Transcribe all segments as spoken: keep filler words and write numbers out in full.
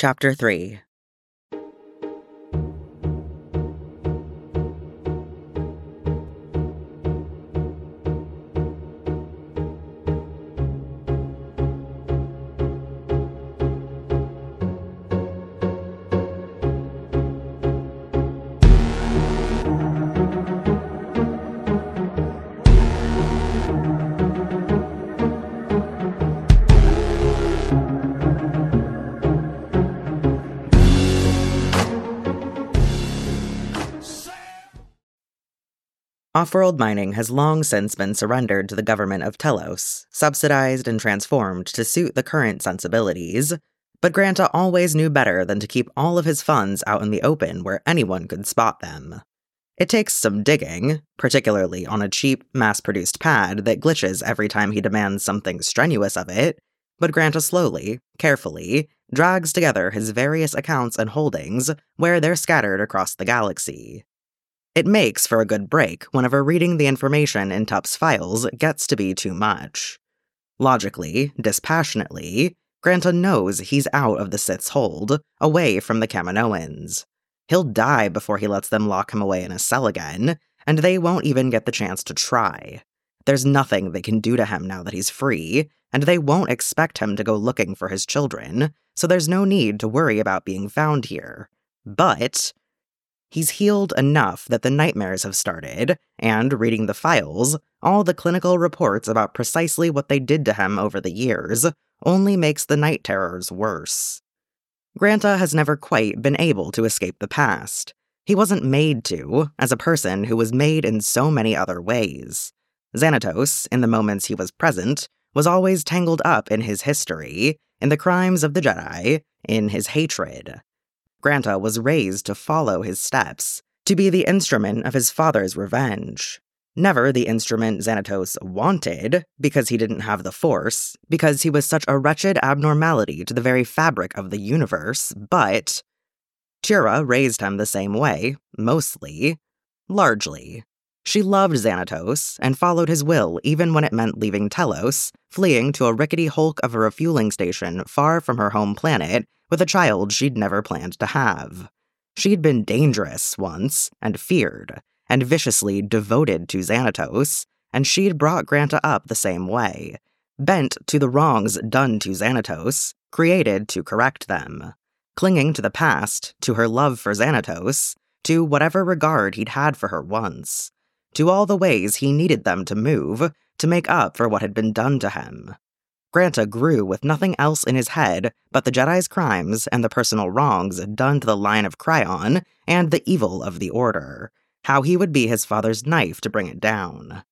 Chapter three. Off-world mining has long since been surrendered to the government of Telos, subsidized and transformed to suit the current sensibilities, but Granta always knew better than to keep all of his funds out in the open where anyone could spot them. It takes some digging, particularly on a cheap, mass-produced pad that glitches every time he demands something strenuous of it, but Granta slowly, carefully, drags together his various accounts and holdings where they're scattered across the galaxy. It makes for a good break whenever reading the information in Tup's files gets to be too much. Logically, dispassionately, Granta knows he's out of the Sith's hold, away from the Kaminoans. He'll die before he lets them lock him away in a cell again, and they won't even get the chance to try. There's nothing they can do to him now that he's free, and they won't expect him to go looking for his children, so there's no need to worry about being found here. But he's healed enough that the nightmares have started, and reading the files, all the clinical reports about precisely what they did to him over the years only makes the night terrors worse. Granta has never quite been able to escape the past. He wasn't made to, as a person who was made in so many other ways. Xanatos, in the moments he was present, was always tangled up in his history, in the crimes of the Jedi, in his hatred. Granta was raised to follow his steps, to be the instrument of his father's revenge. Never the instrument Xanatos wanted, because he didn't have the Force, because he was such a wretched abnormality to the very fabric of the universe, but Tira raised him the same way, mostly, largely. She loved Xanatos, and followed his will even when it meant leaving Telos, fleeing to a rickety hulk of a refueling station far from her home planet, with a child she'd never planned to have. She'd been dangerous once, and feared, and viciously devoted to Xanatos, and she'd brought Granta up the same way, bent to the wrongs done to Xanatos, created to correct them, clinging to the past, to her love for Xanatos, to whatever regard he'd had for her once, to all the ways he needed them to move, to make up for what had been done to him. Granta grew with nothing else in his head but the Jedi's crimes and the personal wrongs done to the line of Cryon and the evil of the Order, how he would be his father's knife to bring it down.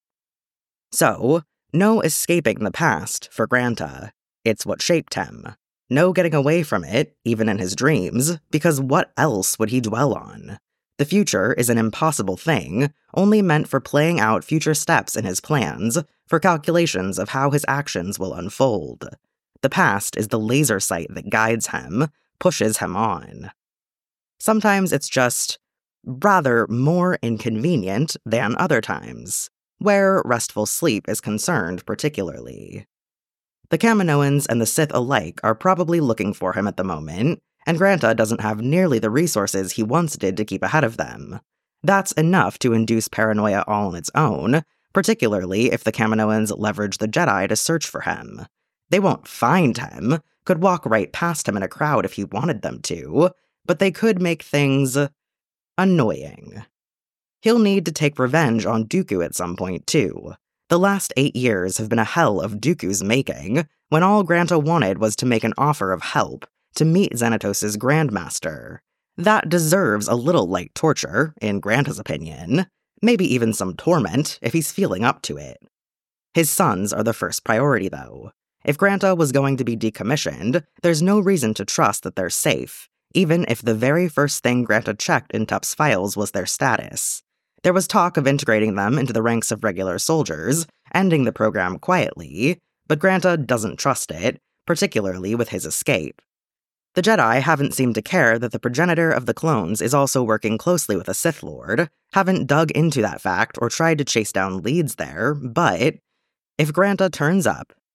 So, no escaping the past for Granta. It's what shaped him. No getting away from it, even in his dreams, because what else would he dwell on? The future is an impossible thing, only meant for playing out future steps in his plans, for calculations of how his actions will unfold. The past is the laser sight that guides him, pushes him on. Sometimes it's just rather more inconvenient than other times, where restful sleep is concerned particularly. The Kaminoans and the Sith alike are probably looking for him at the moment, and Granta doesn't have nearly the resources he once did to keep ahead of them. That's enough to induce paranoia all on its own, particularly if the Kaminoans leverage the Jedi to search for him. They won't find him, could walk right past him in a crowd if he wanted them to, but they could make things annoying. He'll need to take revenge on Dooku at some point, too. The last eight years have been a hell of Dooku's making, when all Granta wanted was to make an offer of help, to meet Xanatos' Grandmaster. That deserves a little light torture, in Granta's opinion. Maybe even some torment, if he's feeling up to it. His sons are the first priority, though. If Granta was going to be decommissioned, there's no reason to trust that they're safe, even if the very first thing Granta checked in Tup's files was their status. There was talk of integrating them into the ranks of regular soldiers, ending the program quietly, but Granta doesn't trust it, particularly with his escape. The Jedi haven't seemed to care that the progenitor of the clones is also working closely with a Sith Lord, haven't dug into that fact or tried to chase down leads there, but if Granta turns up,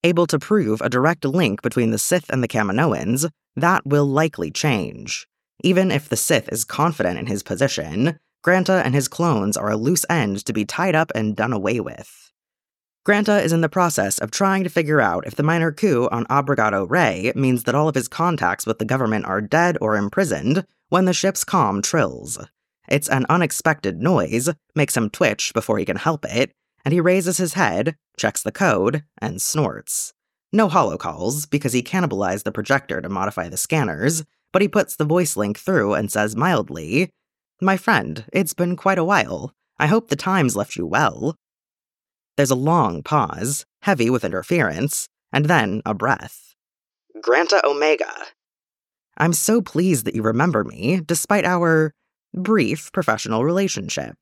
able to prove a direct link between the Sith and the Kaminoans, that will likely change. Even if the Sith is confident in his position, Granta and his clones are a loose end to be tied up and done away with. Granta is in the process of trying to figure out if the minor coup on Abregado Ray means that all of his contacts with the government are dead or imprisoned when the ship's comm trills. It's an unexpected noise, makes him twitch before he can help it, and he raises his head, checks the code, and snorts. No holocalls, because he cannibalized the projector to modify the scanners, but he puts the voice link through and says mildly, "My friend, it's been quite a while. I hope the time's left you well." There's a long pause, heavy with interference, and then a breath. "Granta Omega. I'm so pleased that you remember me, despite our brief professional relationship."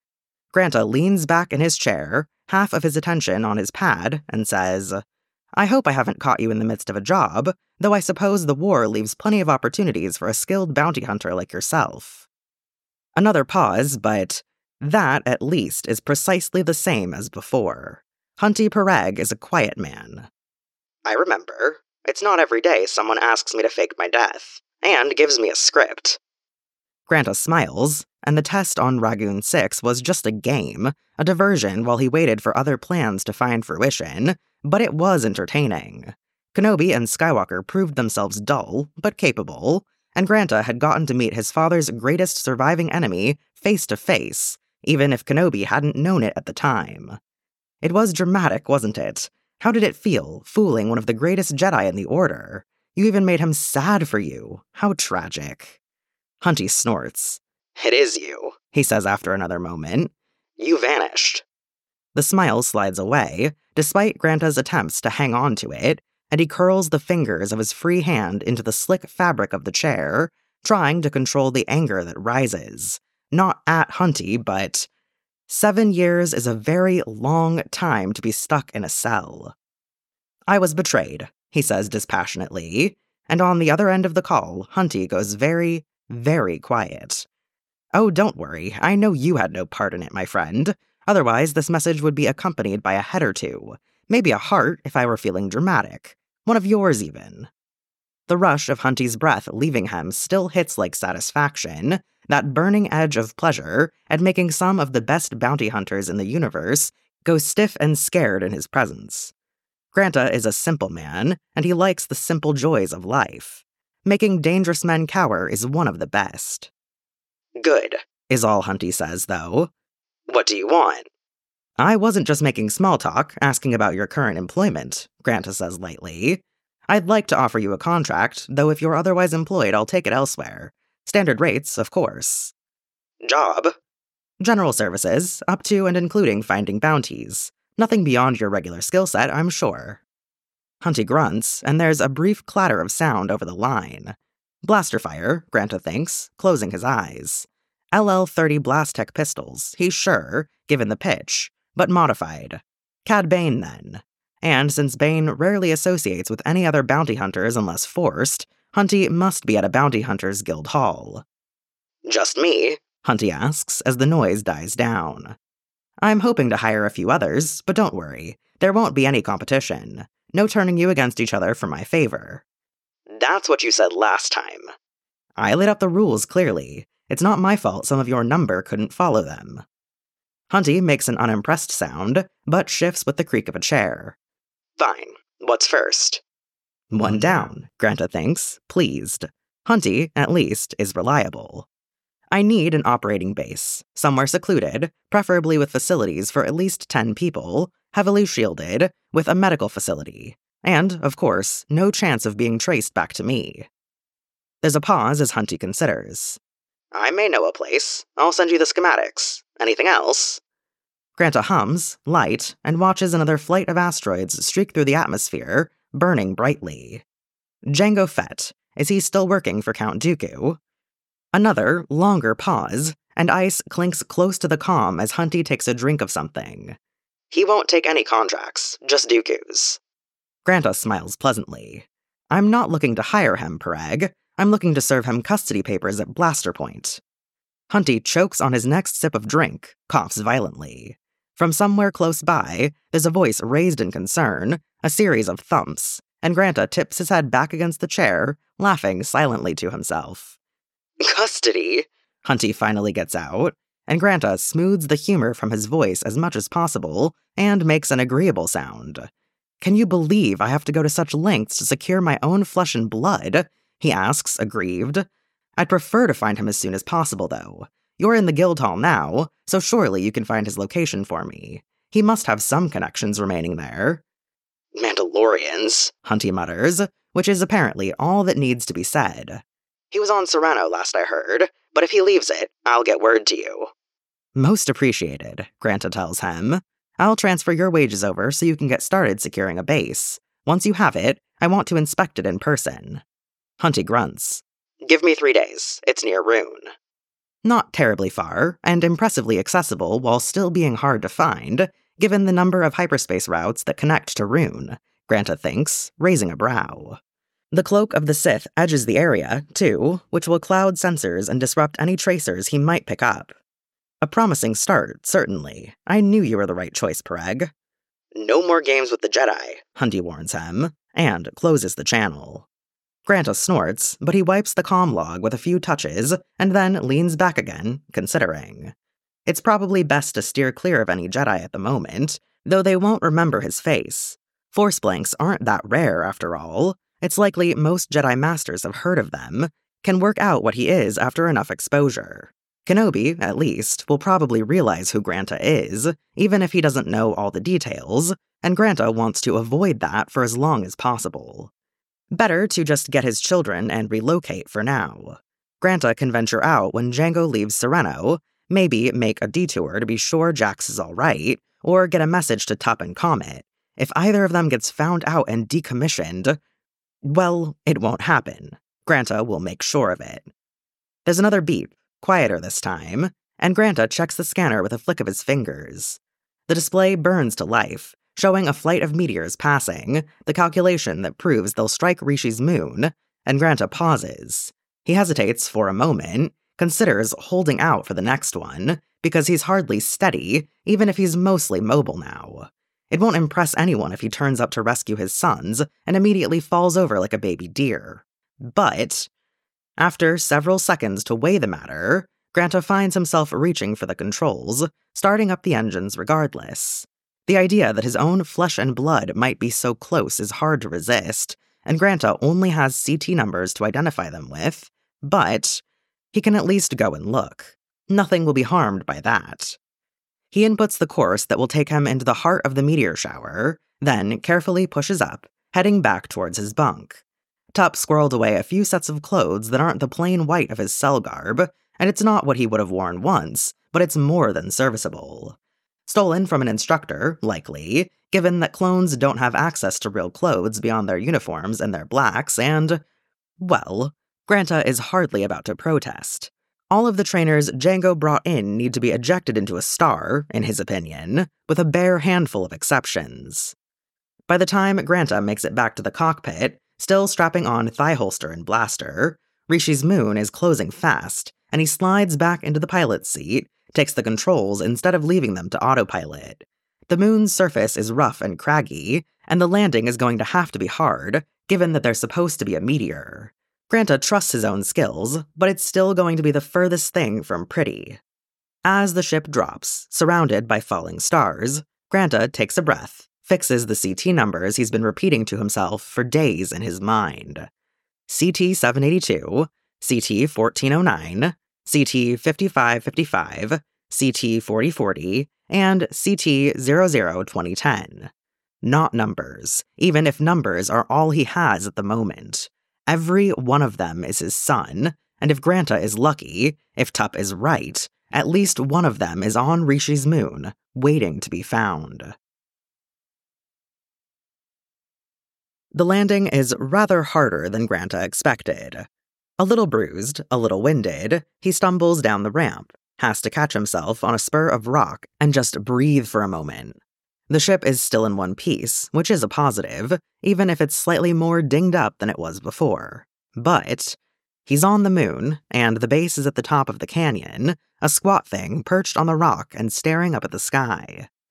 Granta leans back in his chair, half of his attention on his pad, and says, "I hope I haven't caught you in the midst of a job, though I suppose the war leaves plenty of opportunities for a skilled bounty hunter like yourself." Another pause, but that, at least, is precisely the same as before. Hunty Pereg is a quiet man. "I remember. It's not every day someone asks me to fake my death, and gives me a script." Granta smiles, and the test on Ragoon six was just a game, a diversion while he waited for other plans to find fruition, but it was entertaining. Kenobi and Skywalker proved themselves dull, but capable, and Granta had gotten to meet his father's greatest surviving enemy face to face, even if Kenobi hadn't known it at the time. It was dramatic, wasn't it? How did it feel, fooling one of the greatest Jedi in the Order? You even made him sad for you. How tragic. Hunty snorts. "It is you," he says after another moment. "You vanished." The smile slides away, despite Granta's attempts to hang on to it, and he curls the fingers of his free hand into the slick fabric of the chair, trying to control the anger that rises. Not at Hunty, but seven years is a very long time to be stuck in a cell. "I was betrayed," he says dispassionately, and on the other end of the call, Hunty goes very, very quiet. "Oh, don't worry, I know you had no part in it, my friend. Otherwise, this message would be accompanied by a head or two. Maybe a heart if I were feeling dramatic. One of yours, even." The rush of Hunty's breath leaving him still hits like satisfaction, that burning edge of pleasure at making some of the best bounty hunters in the universe go stiff and scared in his presence. Granta is a simple man, and he likes the simple joys of life. Making dangerous men cower is one of the best. "Good," is all Hunty says, though. "What do you want?" "I wasn't just making small talk, asking about your current employment," Granta says lightly. "I'd like to offer you a contract, though if you're otherwise employed, I'll take it elsewhere. Standard rates, of course." "Job?" "General services, up to and including finding bounties. Nothing beyond your regular skill set, I'm sure." Hunty grunts, and there's a brief clatter of sound over the line. Blaster fire, Granta thinks, closing his eyes. L L thirty Blastech pistols, he's sure, given the pitch, but modified. Cad Bane, then. And since Bane rarely associates with any other bounty hunters unless forced, Hunty must be at a bounty hunters guild hall. "Just me?" Hunty asks as the noise dies down. "I'm hoping to hire a few others, but don't worry. There won't be any competition. No turning you against each other for my favor." "That's what you said last time." "I laid out the rules clearly. It's not my fault some of your number couldn't follow them." Hunty makes an unimpressed sound, but shifts with the creak of a chair. "Fine. What's first?" One down, Granta thinks, pleased. Hunty, at least, is reliable. "I need an operating base, somewhere secluded, preferably with facilities for at least ten people, heavily shielded, with a medical facility. And, of course, no chance of being traced back to me." There's a pause as Hunty considers. "I may know a place. I'll send you the schematics. Anything else?" Granta hums, light, and watches another flight of asteroids streak through the atmosphere, burning brightly. Jango Fett, is he still working for Count Dooku? Another, longer pause, and ice clinks close to the comm as Hunty takes a drink of something. "He won't take any contracts, just Dooku's." Granta smiles pleasantly. "I'm not looking to hire him, Pereg. I'm looking to serve him custody papers at Blaster Point." Hunty chokes on his next sip of drink, coughs violently. From somewhere close by, there's a voice raised in concern, a series of thumps, and Granta tips his head back against the chair, laughing silently to himself. Custody, Hunty finally gets out, and Granta smooths the humor from his voice as much as possible and makes an agreeable sound. Can you believe I have to go to such lengths to secure my own flesh and blood? He asks, aggrieved. I'd prefer to find him as soon as possible, though. You're in the Guildhall now, so surely you can find his location for me. He must have some connections remaining there. Mandalorians, Hunty mutters, which is apparently all that needs to be said. He was on Sereno last I heard, but if he leaves it, I'll get word to you. Most appreciated, Granta tells him. I'll transfer your wages over so you can get started securing a base. Once you have it, I want to inspect it in person. Hunty grunts. Give me three days. It's near Rune. Not terribly far, and impressively accessible while still being hard to find, given the number of hyperspace routes that connect to Rune, Granta thinks, raising a brow. The Cloak of the Sith edges the area, too, which will cloud sensors and disrupt any tracers he might pick up. A promising start, certainly. I knew you were the right choice, Pereg. No more games with the Jedi, Hunty warns him, and closes the channel. Granta snorts, but he wipes the comm log with a few touches, and then leans back again, considering. It's probably best to steer clear of any Jedi at the moment, though they won't remember his face. Force blanks aren't that rare, after all. It's likely most Jedi Masters have heard of them, can work out what he is after enough exposure. Kenobi, at least, will probably realize who Granta is, even if he doesn't know all the details, and Granta wants to avoid that for as long as possible. Better to just get his children and relocate for now. Granta can venture out when Jango leaves Sereno, maybe make a detour to be sure Jax is alright, or get a message to Tup and Comet. If either of them gets found out and decommissioned, well, it won't happen. Granta will make sure of it. There's another beep, quieter this time, and Granta checks the scanner with a flick of his fingers. The display burns to life, showing a flight of meteors passing, the calculation that proves they'll strike Rishi's moon, and Granta pauses. He hesitates for a moment, considers holding out for the next one, because he's hardly steady, even if he's mostly mobile now. It won't impress anyone if he turns up to rescue his sons and immediately falls over like a baby deer. But after several seconds to weigh the matter, Granta finds himself reaching for the controls, starting up the engines regardless. The idea that his own flesh and blood might be so close is hard to resist, and Granta only has C T numbers to identify them with, but he can at least go and look. Nothing will be harmed by that. He inputs the course that will take him into the heart of the meteor shower, then carefully pushes up, heading back towards his bunk. Tup squirreled away a few sets of clothes that aren't the plain white of his cell garb, and it's not what he would have worn once, but it's more than serviceable. Stolen from an instructor, likely, given that clones don't have access to real clothes beyond their uniforms and their blacks, and, well, Granta is hardly about to protest. All of the trainers Jango brought in need to be ejected into a star, in his opinion, with a bare handful of exceptions. By the time Granta makes it back to the cockpit, still strapping on thigh holster and blaster, Rishi's moon is closing fast, and he slides back into the pilot's seat, takes the controls instead of leaving them to autopilot. The moon's surface is rough and craggy, and the landing is going to have to be hard, given that there's supposed to be a meteor. Granta trusts his own skills, but it's still going to be the furthest thing from pretty. As the ship drops, surrounded by falling stars, Granta takes a breath, fixes the C T numbers he's been repeating to himself for days in his mind. C T seven eighty-two, C T fourteen oh nine, C T fifty-five fifty-five, C T forty forty, and C T zero zero twenty ten. Not numbers, even if numbers are all he has at the moment. Every one of them is his son, and if Granta is lucky, if Tup is right, at least one of them is on Rishi's moon, waiting to be found. The landing is rather harder than Granta expected. A little bruised, a little winded, he stumbles down the ramp, has to catch himself on a spur of rock and just breathe for a moment. The ship is still in one piece, which is a positive, even if it's slightly more dinged up than it was before. But he's on the moon, and the base is at the top of the canyon, a squat thing perched on the rock and staring up at the sky.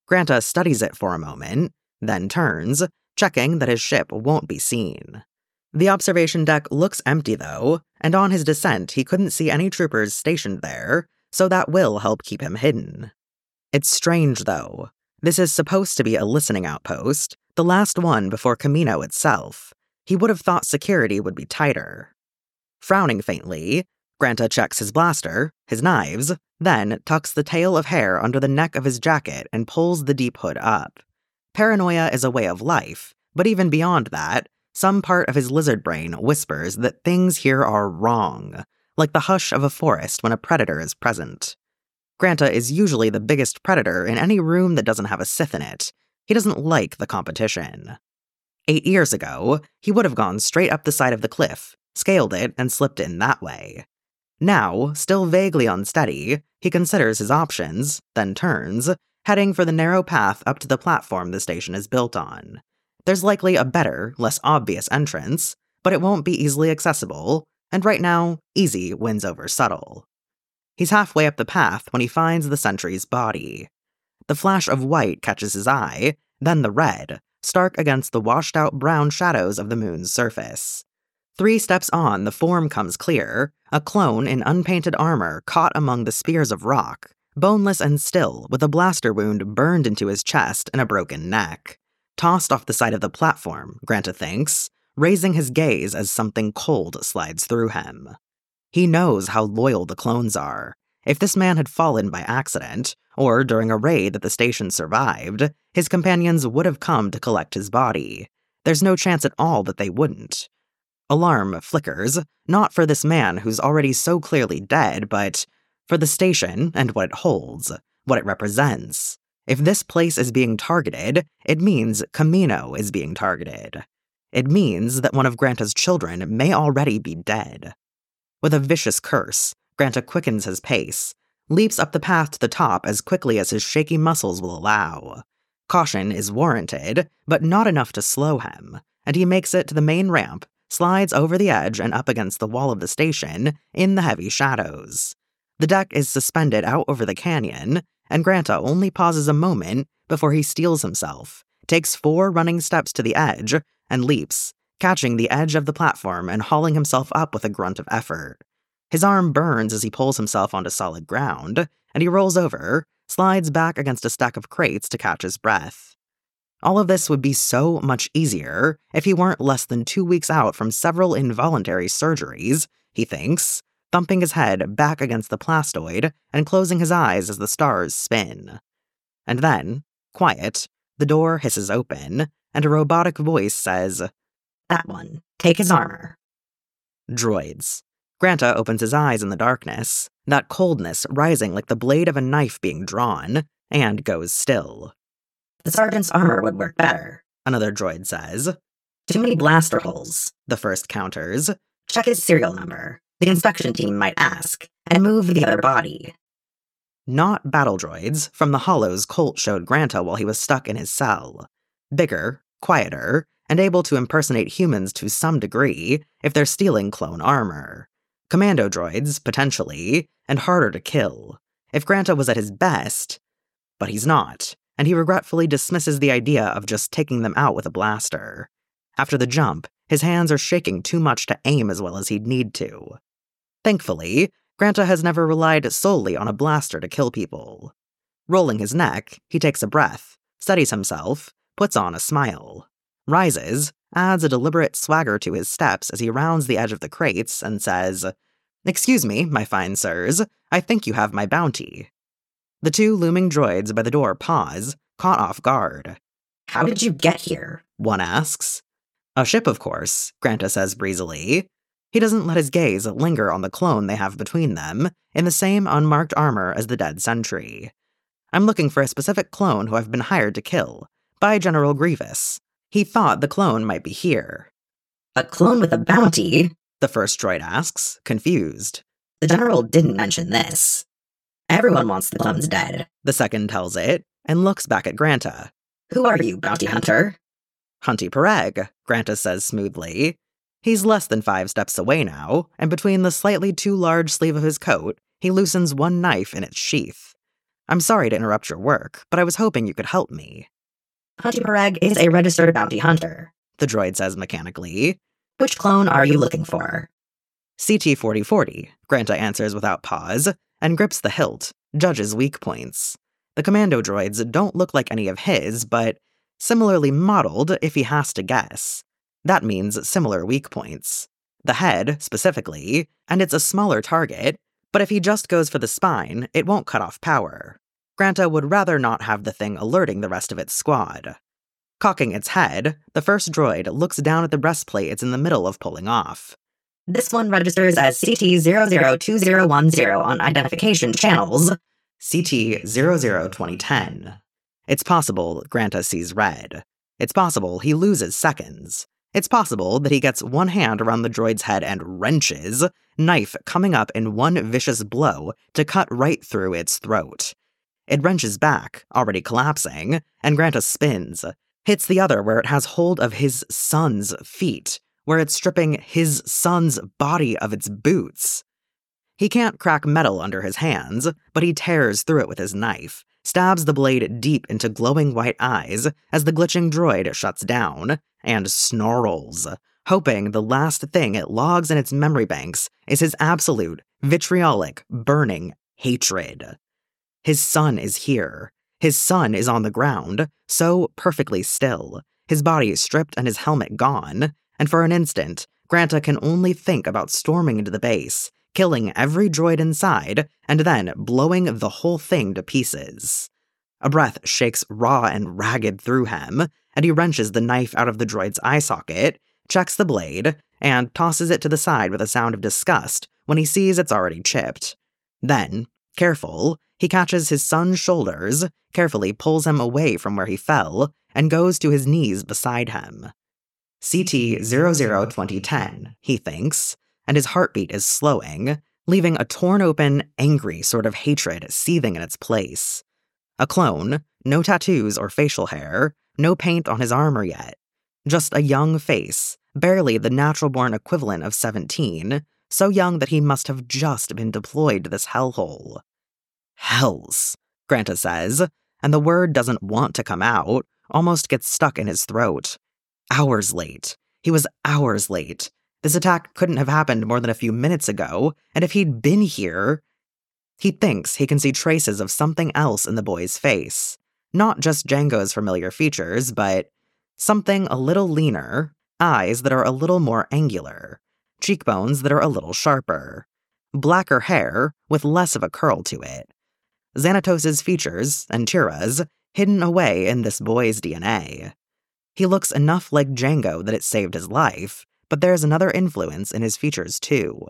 Granta studies it for a moment, then turns, checking that his ship won't be seen. The observation deck looks empty, though, and on his descent he couldn't see any troopers stationed there, so that will help keep him hidden. It's strange, though. This is supposed to be a listening outpost, the last one before Kamino itself. He would have thought security would be tighter. Frowning faintly, Granta checks his blaster, his knives, then tucks the tail of hair under the neck of his jacket and pulls the deep hood up. Paranoia is a way of life, but even beyond that, some part of his lizard brain whispers that things here are wrong, like the hush of a forest when a predator is present. Granta is usually the biggest predator in any room that doesn't have a Sith in it. He doesn't like the competition. Eight years ago, he would have gone straight up the side of the cliff, scaled it, and slipped in that way. Now, still vaguely unsteady, he considers his options, then turns, heading for the narrow path up to the platform the station is built on. There's likely a better, less obvious entrance, but it won't be easily accessible, and right now, easy wins over subtle. He's halfway up the path when he finds the sentry's body. The flash of white catches his eye, then the red, stark against the washed-out brown shadows of the moon's surface. Three steps on, the form comes clear, a clone in unpainted armor caught among the spears of rock, boneless and still, with a blaster wound burned into his chest and a broken neck. Tossed off the side of the platform, Granta thinks, raising his gaze as something cold slides through him. He knows how loyal the clones are. If this man had fallen by accident, or during a raid that the station survived, his companions would have come to collect his body. There's no chance at all that they wouldn't. Alarm flickers, not for this man who's already so clearly dead, but for the station and what it holds, what it represents. If this place is being targeted, it means Kamino is being targeted. It means that one of Granta's children may already be dead. With a vicious curse, Granta quickens his pace, leaps up the path to the top as quickly as his shaky muscles will allow. Caution is warranted, but not enough to slow him, and he makes it to the main ramp, slides over the edge and up against the wall of the station in the heavy shadows. The deck is suspended out over the canyon, and Granta only pauses a moment before he steels himself, takes four running steps to the edge, and leaps, catching the edge of the platform and hauling himself up with a grunt of effort. His arm burns as he pulls himself onto solid ground, and he rolls over, slides back against a stack of crates to catch his breath. All of this would be so much easier if he weren't less than two weeks out from several involuntary surgeries, he thinks, thumping his head back against the plastoid and closing his eyes as the stars spin. And then, quiet, the door hisses open, and a robotic voice says, "That one. Take his armor." Droids. Granta opens his eyes in the darkness, that coldness rising like the blade of a knife being drawn, and goes still. "The sergeant's armor would work better," another droid says. "Too many blaster holes," the first counters. "Check his serial number. The inspection team might ask, and move the other body." Not battle droids from the hollows Colt showed Granta while he was stuck in his cell. Bigger, quieter, and able to impersonate humans to some degree if they're stealing clone armor. Commando droids, potentially, and harder to kill. If Granta was at his best, but he's not, and he regretfully dismisses the idea of just taking them out with a blaster. After the jump, his hands are shaking too much to aim as well as he'd need to. Thankfully, Granta has never relied solely on a blaster to kill people. Rolling his neck, he takes a breath, steadies himself, puts on a smile, rises, adds a deliberate swagger to his steps as he rounds the edge of the crates and says, "Excuse me, my fine sirs, I think you have my bounty." The two looming droids by the door pause, caught off guard. "How did you get here?" one asks. "A ship, of course," Granta says breezily. He doesn't let his gaze linger on the clone they have between them, in the same unmarked armor as the dead sentry. "I'm looking for a specific clone who I've been hired to kill, by General Grievous. He thought the clone might be here." "A clone with a bounty?" the first droid asks, confused. "The General didn't mention this." "Everyone wants the clones dead," the second tells it, and looks back at Granta. "Who are you, bounty hunter?" "Hunty Pereg," Granta says smoothly. He's less than five steps away now, and between the slightly too large sleeve of his coat, he loosens one knife in its sheath. I'm sorry to interrupt your work, but I was hoping you could help me. Hunty is a registered bounty hunter, the droid says mechanically. Which clone are you looking for? C T forty forty, Granta answers without pause, and grips the hilt, judges weak points. The commando droids don't look like any of his, but similarly modeled if he has to guess. That means similar weak points. The head, specifically, and it's a smaller target, but if he just goes for the spine, it won't cut off power. Granta would rather not have the thing alerting the rest of its squad. Cocking its head, the first droid looks down at the breastplate it's in the middle of pulling off. This one registers as C T zero zero two zero one zero on identification channels. C T zero zero twenty ten. It's possible Granta sees red. It's possible he loses seconds. It's possible that he gets one hand around the droid's head and wrenches, knife coming up in one vicious blow to cut right through its throat. It wrenches back, already collapsing, and Granta spins, hits the other where it has hold of his son's feet, where it's stripping his son's body of its boots. He can't crack metal under his hands, but he tears through it with his knife, stabs the blade deep into glowing white eyes as the glitching droid shuts down, and snarls, hoping the last thing it logs in its memory banks is his absolute, vitriolic, burning hatred. His son is here. His son is on the ground, so perfectly still, his body stripped and his helmet gone, and for an instant, Granta can only think about storming into the base, killing every droid inside, and then blowing the whole thing to pieces. A breath shakes raw and ragged through him, and he wrenches the knife out of the droid's eye socket, checks the blade, and tosses it to the side with a sound of disgust when he sees it's already chipped. Then, careful, he catches his son's shoulders, carefully pulls him away from where he fell, and goes to his knees beside him. C T zero zero twenty ten, he thinks, and his heartbeat is slowing, leaving a torn-open, angry sort of hatred seething in its place. A clone, no tattoos or facial hair, no paint on his armor yet. Just a young face, barely the natural-born equivalent of seventeen, so young that he must have just been deployed to this hellhole. Hells, Granta says, and the word doesn't want to come out, almost gets stuck in his throat. Hours late. He was hours late. This attack couldn't have happened more than a few minutes ago, and if he'd been here... He thinks he can see traces of something else in the boy's face. Not just Jango's familiar features, but something a little leaner, eyes that are a little more angular, cheekbones that are a little sharper, blacker hair with less of a curl to it. Xanatos' features, and Tira's, hidden away in this boy's D N A. He looks enough like Jango that it saved his life, but there's another influence in his features too.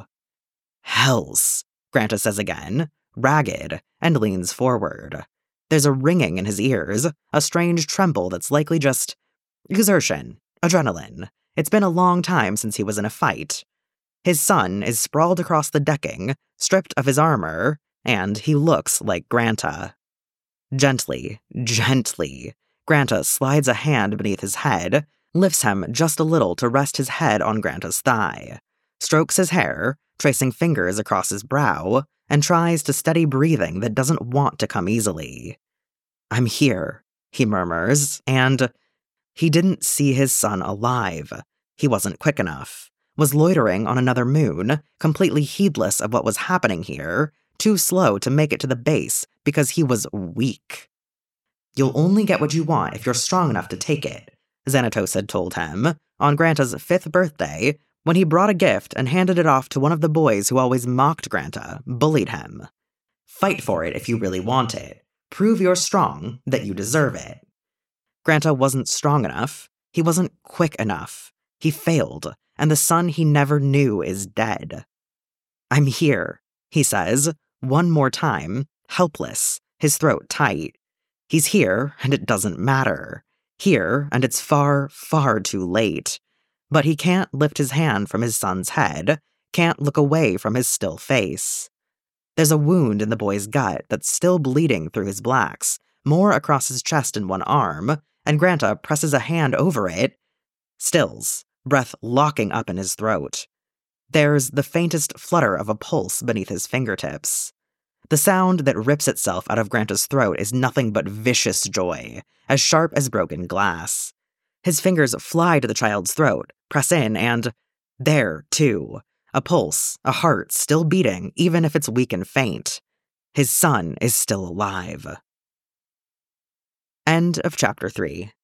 Hells, Granta says again, ragged, and leans forward. There's a ringing in his ears, a strange tremble that's likely just exertion, adrenaline. It's been a long time since he was in a fight. His son is sprawled across the decking, stripped of his armor, and he looks like Granta. Gently, gently, Granta slides a hand beneath his head, lifts him just a little to rest his head on Granta's thigh, strokes his hair, tracing fingers across his brow, and tries to steady breathing that doesn't want to come easily. I'm here, he murmurs, and he didn't see his son alive. He wasn't quick enough, was loitering on another moon, completely heedless of what was happening here, too slow to make it to the base because he was weak. You'll only get what you want if you're strong enough to take it, Xanatos had told him, on Granta's fifth birthday, when he brought a gift and handed it off to one of the boys who always mocked Granta, bullied him. Fight for it if you really want it. Prove you're strong, that you deserve it. Granta wasn't strong enough. He wasn't quick enough. He failed, and the son he never knew is dead. I'm here, he says, one more time, helpless, his throat tight. He's here, and it doesn't matter. Here, and it's far, far too late. But he can't lift his hand from his son's head, can't look away from his still face. There's a wound in the boy's gut that's still bleeding through his blacks, more across his chest and one arm, and Granta presses a hand over it, stills, breath locking up in his throat. There's the faintest flutter of a pulse beneath his fingertips. The sound that rips itself out of Granta's throat is nothing but vicious joy, as sharp as broken glass. His fingers fly to the child's throat, press in, and there, too, a pulse, a heart still beating, even if it's weak and faint. His son is still alive. End of chapter three.